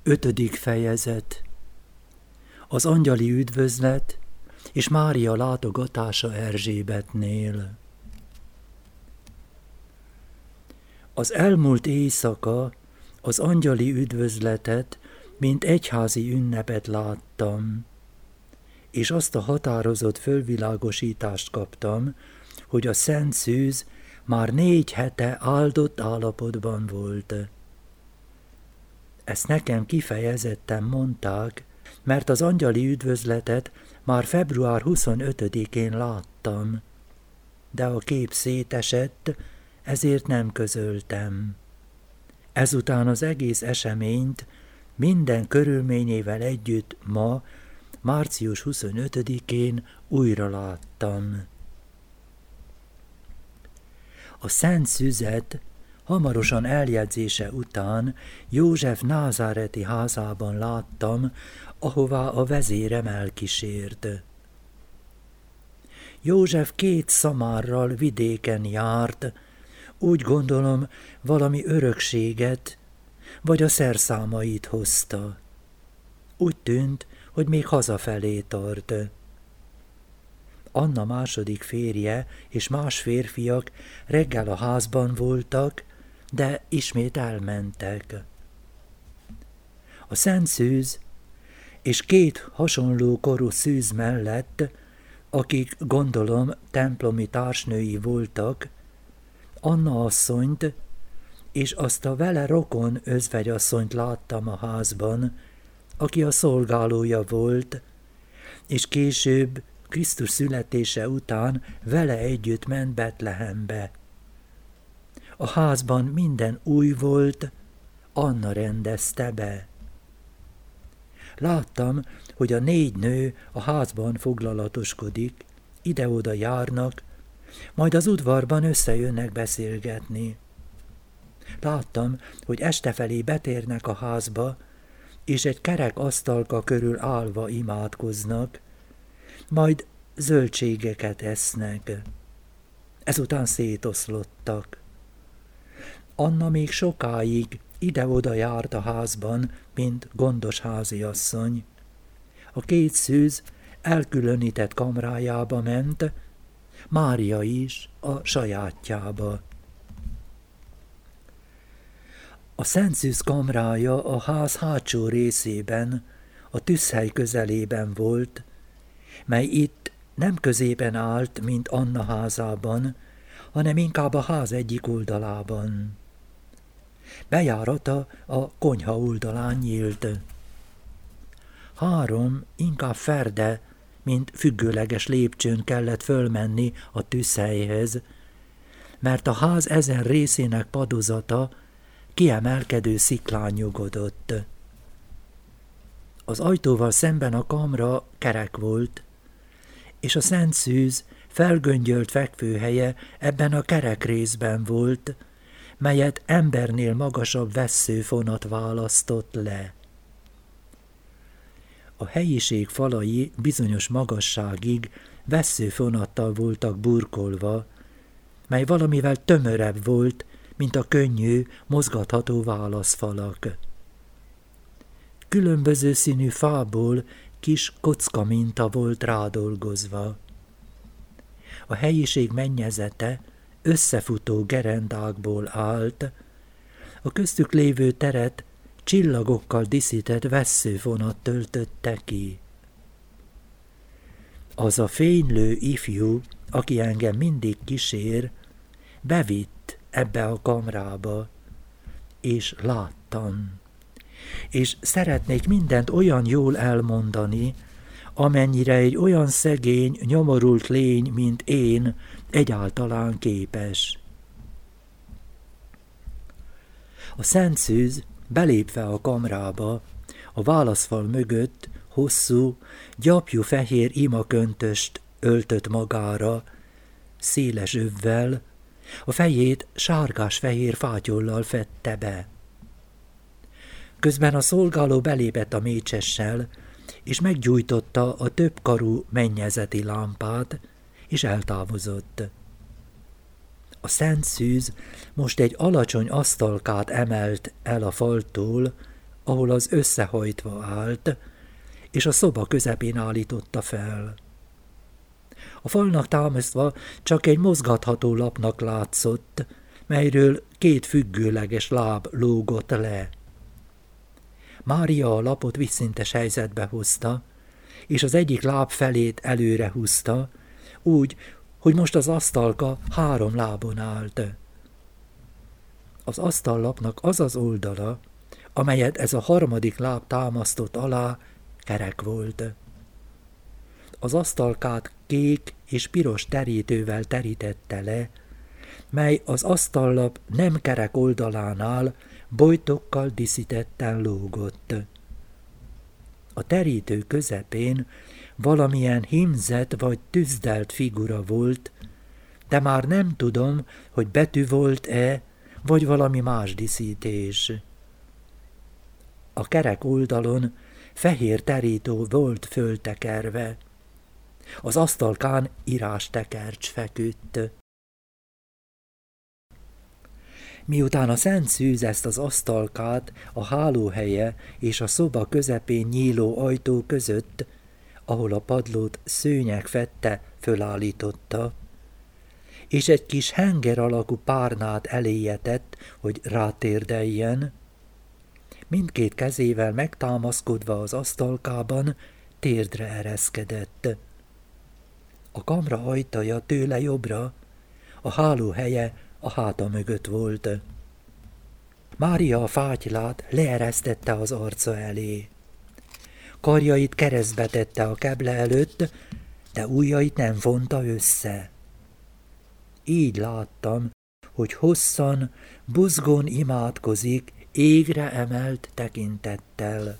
5. fejezet. Az angyali üdvözlet és Mária látogatása Erzsébetnél. Az elmúlt éjszaka az angyali üdvözletet, mint egyházi ünnepet láttam, és azt a határozott fölvilágosítást kaptam, hogy a Szent Szűz már 4 hete áldott állapotban volt. Ezt nekem kifejezetten mondták, mert az angyali üdvözletet már február 25-én láttam, de a kép szétesett, ezért nem közöltem. Ezután az egész eseményt minden körülményével együtt ma, március 25-én újra láttam. A Szent Szüzet hamarosan eljegyzése után József názáreti házában láttam, ahová a vezérem elkísért. József 2 szamárral vidéken járt, úgy gondolom valami örökséget, vagy a szerszámait hozta. Úgy tűnt, hogy még hazafelé tart. Anna második férje és más férfiak reggel a házban voltak, de ismét elmentek. A Szent Szűz és 2 hasonló korú szűz mellett, akik gondolom templomi társnői voltak, Anna asszonyt és azt a vele rokon özvegyasszonyt láttam a házban, aki a szolgálója volt, és később Krisztus születése után vele együtt ment Betlehembe. A házban minden új volt, Anna rendezte be. Láttam, hogy a 4 nő a házban foglalatoskodik, ide-oda járnak, majd az udvarban összejönnek beszélgetni. Láttam, hogy estefelé betérnek a házba, és egy kerek asztalka körül állva imádkoznak, majd zöldségeket esznek. Ezután szétoszlottak. Anna még sokáig ide-oda járt a házban, mint gondos háziasszony. A 2 szűz elkülönített kamrájába ment, Mária is a sajátjába. A Szent Szűz kamrája a ház hátsó részében, a tűzhely közelében volt, mely itt nem középen állt, mint Anna házában, hanem inkább a ház egyik oldalában. Bejárata a konyha oldalán nyílt. 3 inkább ferde, mint függőleges lépcsőn kellett fölmenni a tűzhelyhez, mert a ház ezen részének padozata kiemelkedő sziklán nyugodott. Az ajtóval szemben a kamra kerek volt, és a Szent Szűz felgöngyölt fekvőhelye ebben a kerek részben volt, melyet embernél magasabb vesszőfonat választott le. A helyiség falai bizonyos magasságig vesszőfonattal voltak burkolva, mely valamivel tömörebb volt, mint a könnyű, mozgatható válaszfalak. Különböző színű fából kis kocka minta volt rádolgozva. A helyiség mennyezete összefutó gerendákból állt, a köztük lévő teret csillagokkal díszített vesszőfonat töltötte ki. Az a fénylő ifjú, aki engem mindig kísér, bevitt ebbe a kamrába, és láttam. És szeretnék mindent olyan jól elmondani, amennyire egy olyan szegény, nyomorult lény, mint én, egyáltalán képes. A Szent Szűz belépve a kamrába, a válaszfal mögött hosszú, gyapjú fehér imaköntöst öltött magára, széles övvel, a fejét sárgás-fehér fátyollal fedte be. Közben a szolgáló belépett a mécsessel, és meggyújtotta a többkarú mennyezeti lámpát, és eltávozott. A Szent Szűz most egy alacsony asztalkát emelt el a faltól, ahol az összehajtva állt, és a szoba közepén állította fel. A falnak támasztva csak egy mozgatható lapnak látszott, melyről 2 függőleges láb lógott le. Mária a lapot vízszintes helyzetbe hozta, és az egyik láb felét előre húzta, úgy, hogy most az asztalka 3 lábon állt. Az asztallapnak az az oldala, amelyet ez a harmadik láb támasztott alá, kerek volt. Az asztalkát kék és piros terítővel terítette le, mely az asztallap nem kerek oldalánál bojtokkal díszítetten lógott. A terítő közepén valamilyen hímzett vagy tüzdelt figura volt, de már nem tudom, hogy betű volt-e, vagy valami más díszítés. A kerek oldalon fehér terítő volt föltekerve. Az asztalkán írástekercs feküdt. Miután a Szent Szűz ezt az asztalkát a hálóhelye és a szoba közepén nyíló ajtó között, ahol a padlót szőnyeg fedte, fölállította, és egy kis henger alakú párnát eléje tett, hogy rátérdeljen, mindkét kezével megtámaszkodva az asztalkában térdre ereszkedett. A kamra ajtaja tőle jobbra, a hálóhelye a háta mögött volt. Mária a fátylát leeresztette az arca elé. Karjait keresztbe tette a keble előtt, de ujjait nem vonta össze. Így láttam, hogy hosszan, buzgón imádkozik, égre emelt tekintettel.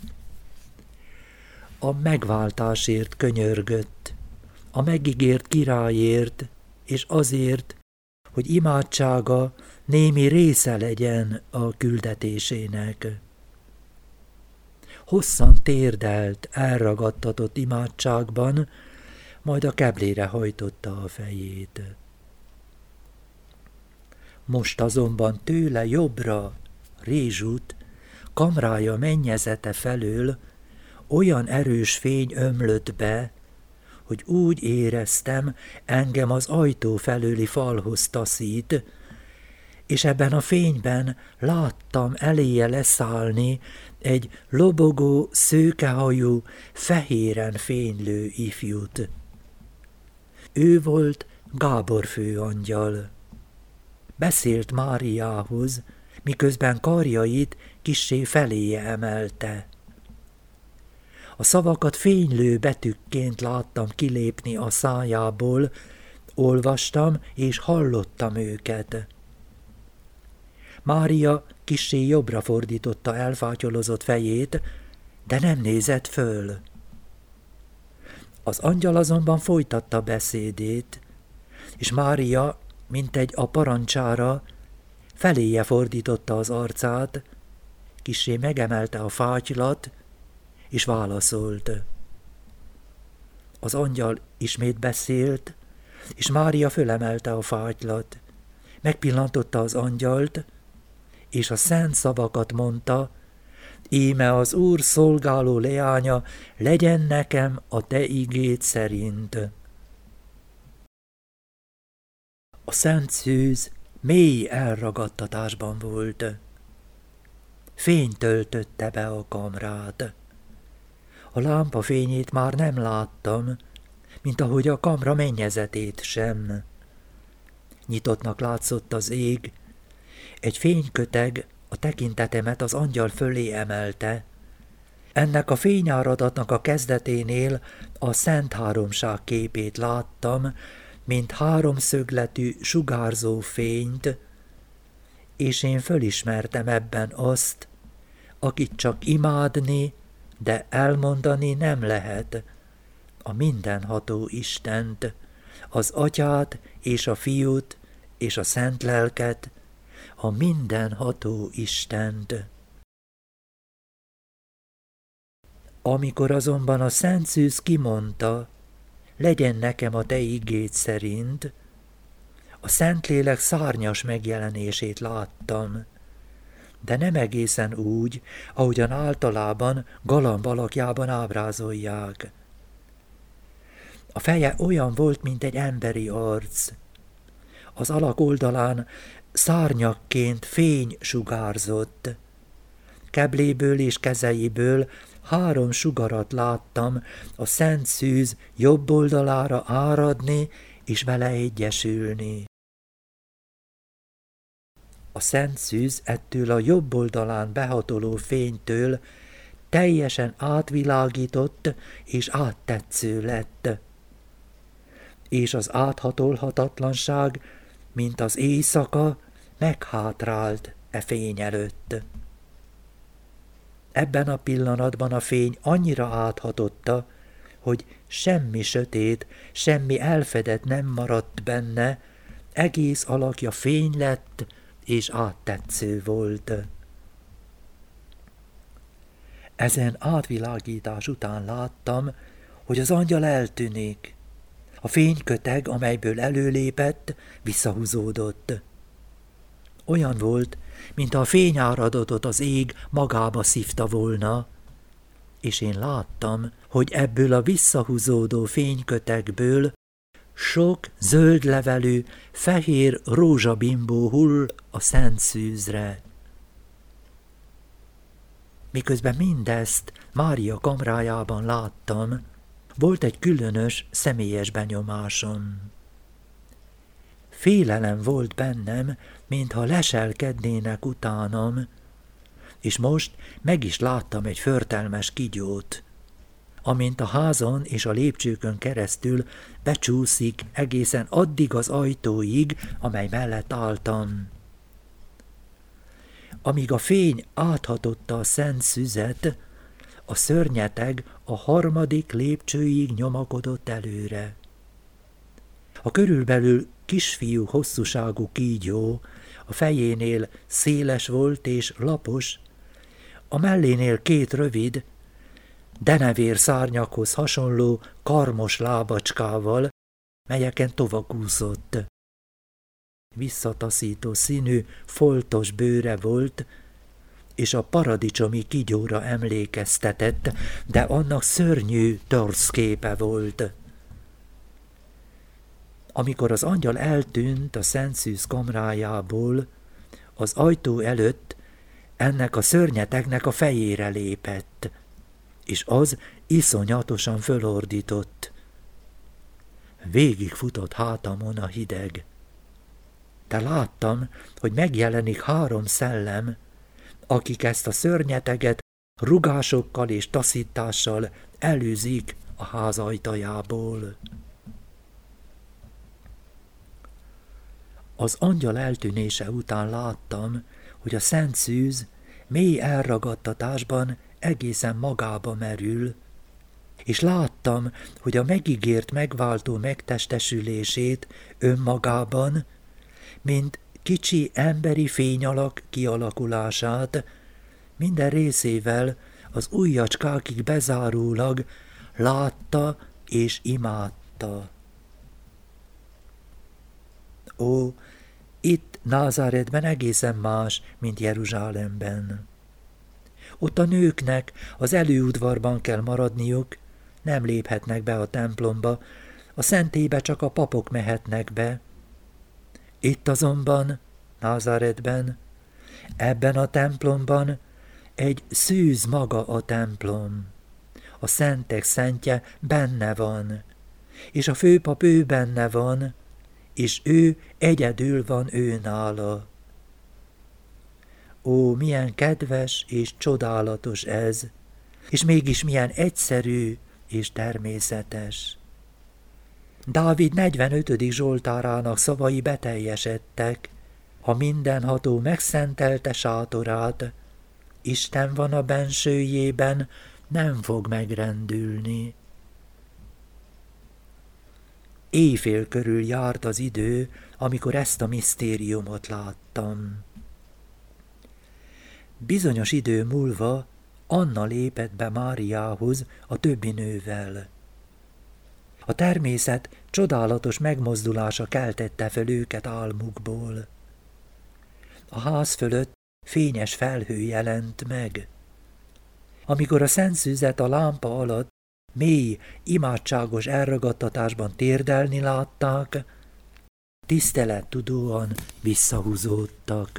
A megváltásért könyörgött, a megígért királyért, és azért, hogy imádsága némi része legyen a küldetésének. Hosszan térdelt, elragadtatott imádságban, majd a keblére hajtotta a fejét. Most azonban tőle jobbra, rézsút, kamrája mennyezete felől olyan erős fény ömlött be, hogy úgy éreztem, engem az ajtó felőli falhoz taszít, és ebben a fényben láttam eléje leszállni egy lobogó, szőkehajú, fehéren fénylő ifjút. Ő volt Gábor főangyal. Beszélt Máriához, miközben karjait kissé feléje emelte. A szavakat fénylő betűkként láttam kilépni a szájából, olvastam és hallottam őket. Mária kissé jobbra fordította elfátyolozott fejét, de nem nézett föl. Az angyal azonban folytatta beszédét, és Mária, mintegy a parancsára, feléje fordította az arcát, kissé megemelte a fátylat, és válaszolt. Az angyal ismét beszélt, és Mária fölemelte a fátylat. Megpillantotta az angyalt, és a szent szavakat mondta, íme az Úr szolgáló leánya, legyen nekem a te igéd szerint. A Szent Szűz mély elragadtatásban volt. Fény töltötte be a kamrát. A lámpa fényét már nem láttam, mint ahogy a kamra mennyezetét sem. Nyitottnak látszott az ég, egy fényköteg a tekintetemet az angyal fölé emelte. Ennek a fényáradatnak a kezdeténél a Szent Háromság képét láttam, mint háromszögletű sugárzó fényt, és én fölismertem ebben azt, akit csak imádni, de elmondani nem lehet, a mindenható Istent, az Atyát és a Fiút és a Szent Lelket, a mindenható Istent. Amikor azonban a Szent Szűz kimondta, legyen nekem a te igéd szerint, a Szentlélek szárnyas megjelenését láttam, de nem egészen úgy, ahogyan általában galamb alakjában ábrázolják. A feje olyan volt, mint egy emberi arc. Az alak oldalán szárnyakként fény sugárzott. Kebléből és kezeiből 3 sugarat láttam a szent szűz jobb oldalára áradni és vele egyesülni. A szent szűz ettől a jobb oldalán behatoló fénytől teljesen átvilágított és áttetsző lett, és az áthatolhatatlanság, mint az éjszaka, meghátrált e fény előtt. Ebben a pillanatban a fény annyira áthatotta, hogy semmi sötét, semmi elfedett nem maradt benne, egész alakja fény lett és áttetsző volt. Ezen átvilágítás után láttam, hogy az angyal eltűnik. A fényköteg, amelyből előlépett, visszahúzódott. Olyan volt, mintha a fényáradatot az ég magába szívta volna, és én láttam, hogy ebből a visszahúzódó fénykötegből sok zöld levelű, fehér rózsabimbó hull a szent szűzre. Miközben mindezt Mária kamrájában láttam, volt egy különös, személyes benyomásom. Félelem volt bennem, mintha leselkednének utánam, és most meg is láttam egy förtelmes kigyót, amint a házon és a lépcsőkön keresztül becsúszik egészen addig az ajtóig, amely mellett álltam. Amíg a fény áthatotta a szent szüzet, a szörnyeteg a 3. lépcsőig nyomakodott előre. A körülbelül kisfiú hosszúságú kígyó a fejénél széles volt és lapos, a mellénél 2 rövid, denevér szárnyakhoz hasonló karmos lábacskával, melyeken tovakúszott. Visszataszító színű, foltos bőre volt, és a paradicsomi kígyóra emlékeztetett, de annak szörnyű torszképe volt. Amikor az angyal eltűnt a szent szűz kamrájából, az ajtó előtt ennek a szörnyetegnek a fejére lépett, és az iszonyatosan fölordított. Végigfutott hátamon a hideg. De láttam, hogy megjelenik 3 szellem, akik ezt a szörnyeteget rugásokkal és taszítással elűzik a ház ajtajából. Az angyal eltűnése után láttam, hogy a szent szűz mély elragadtatásban egészen magába merül, és láttam, hogy a megígért megváltó megtestesülését önmagában, mint kicsi emberi fényalak kialakulását, minden részével az ujjacskákig bezárólag látta és imádta. Ó, itt Názáretben egészen más, mint Jeruzsálemben. Ott a nőknek az előudvarban kell maradniuk, nem léphetnek be a templomba, a szentélybe csak a papok mehetnek be. Itt azonban, Názáretben, ebben a templomban egy szűz maga a templom. A szentek szentje benne van, és a főpap ő benne van, és ő egyedül van ő nála. Ó, milyen kedves és csodálatos ez, és mégis milyen egyszerű és természetes. Dávid 45. Zsoltárának szavai beteljesedtek, ha mindenható megszentelte sátorát, Isten van a bensőjében, nem fog megrendülni. Éjfél körül járt az idő, amikor ezt a misztériumot láttam. Bizonyos idő múlva Anna lépett be Máriához a többi nővel. A természet csodálatos megmozdulása keltette fel őket álmukból. A ház fölött fényes felhő jelent meg. Amikor a szent szűzet a lámpa alatt mély, imádságos elragadtatásban térdelni látták, tisztelettudóan visszahúzódtak.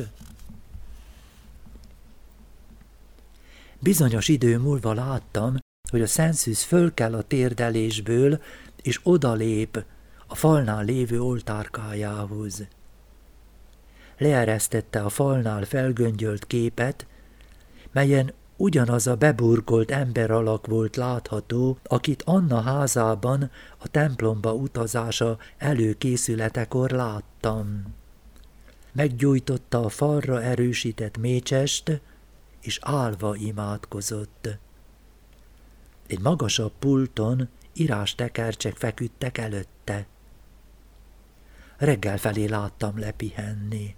Bizonyos idő múlva láttam, hogy a szent szűz fölkel a térdelésből, és odalép a falnál lévő oltárkájához. Leeresztette a falnál felgöngyölt képet, melyen ugyanaz a beburkolt emberalak volt látható, akit Anna házában a templomba utazása előkészületekor láttam. Meggyújtotta a falra erősített mécsest, és állva imádkozott. Egy magasabb pulton írástekercsek feküdtek előtte. Reggel felé láttam lepihenni.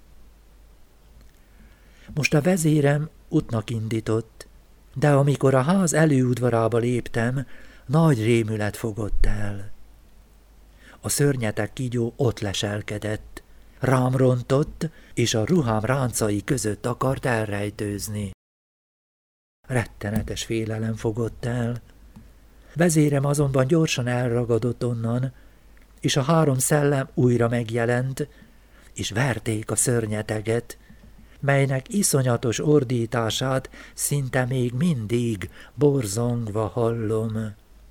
Most a vezérem útnak indított, de amikor a ház előudvarába léptem, nagy rémület fogott el. A szörnyetek kígyó ott leselkedett, rám rontott, és a ruhám ráncai között akart elrejtőzni. Rettenetes félelem fogott el. Vezérem azonban gyorsan elragadott onnan, és a 3 szellem újra megjelent, és verték a szörnyeteget, melynek iszonyatos ordítását szinte még mindig borzongva hallom.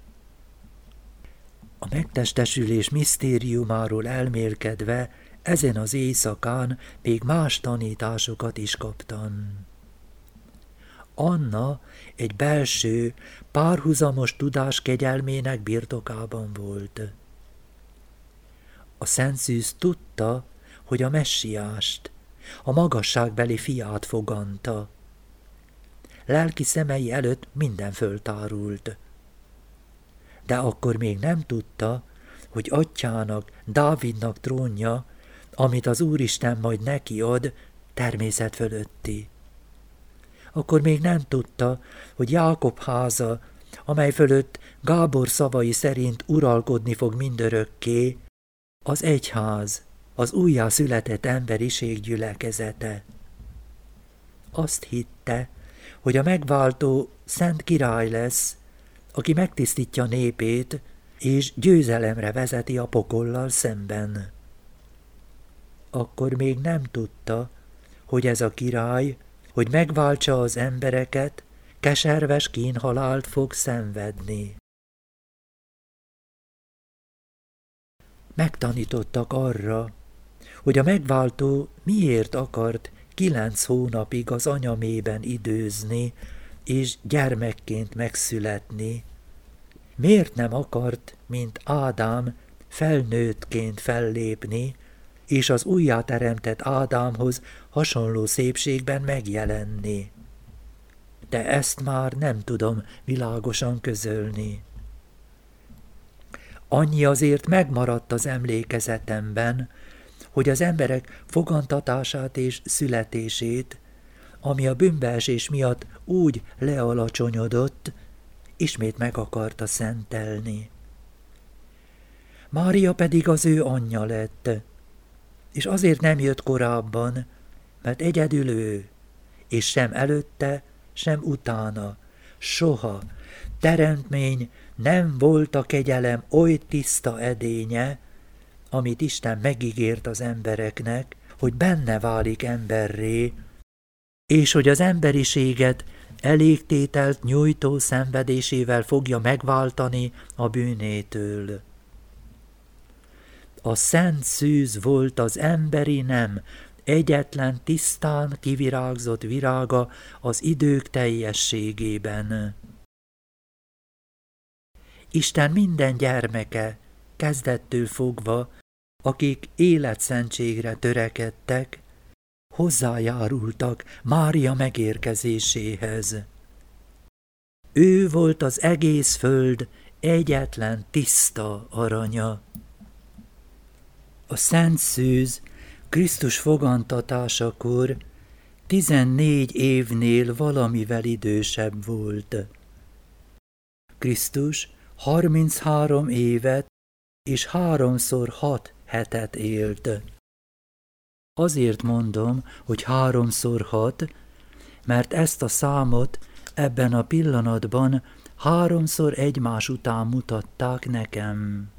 A megtestesülés misztériumáról elmélkedve ezen az éjszakán még más tanításokat is kaptam. Anna egy belső, párhuzamos tudás kegyelmének birtokában volt. A szent szűz tudta, hogy a messiást, a magasságbeli fiát foganta. Lelki szemei előtt minden föltárult. De akkor még nem tudta, hogy atyának, Dávidnak trónja, amit az Úristen majd neki ad, természet fölötti. Akkor még nem tudta, hogy Jákob háza, amely fölött Gábor szavai szerint uralkodni fog mindörökké, az egyház, az újjászületett emberiség gyülekezete. Azt hitte, hogy a megváltó szent király lesz, aki megtisztítja népét, és győzelemre vezeti a pokollal szemben. Akkor még nem tudta, hogy ez a király, hogy megváltsa az embereket, keserves kínhalált fog szenvedni. Megtanítottak arra, hogy a megváltó miért akart 9 hónapig az anyamében időzni, és gyermekként megszületni. Miért nem akart, mint Ádám, felnőttként fellépni, és az újjáteremtett Ádámhoz hasonló szépségben megjelenni. De ezt már nem tudom világosan közölni. Annyi azért megmaradt az emlékezetemben, hogy az emberek fogantatását és születését, ami a bűnbeesés miatt úgy lealacsonyodott, ismét meg akarta szentelni. Mária pedig az ő anyja lett, és azért nem jött korábban, mert egyedül ő, és sem előtte, sem utána, soha, teremtmény nem volt a kegyelem oly tiszta edénye, amit Isten megígért az embereknek, hogy benne válik emberré, és hogy az emberiséget elégtételt nyújtó szenvedésével fogja megváltani a bűnétől. A szent szűz volt az emberi nem, egyetlen tisztán kivirágzott virága az idők teljességében. Isten minden gyermeke, kezdettől fogva, akik életszentségre törekedtek, hozzájárultak Mária megérkezéséhez. Ő volt az egész föld egyetlen tiszta aranya. A szent szűz Krisztus fogantatásakor 14 évnél valamivel idősebb volt. Krisztus 33 évet és 3x6 hetet élt. Azért mondom, hogy 3x6, mert ezt a számot ebben a pillanatban 3-szor egymás után mutatták nekem.